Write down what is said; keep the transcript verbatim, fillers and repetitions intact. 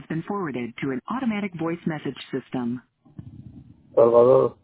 been forwarded to an automatic voice message system. Salvador.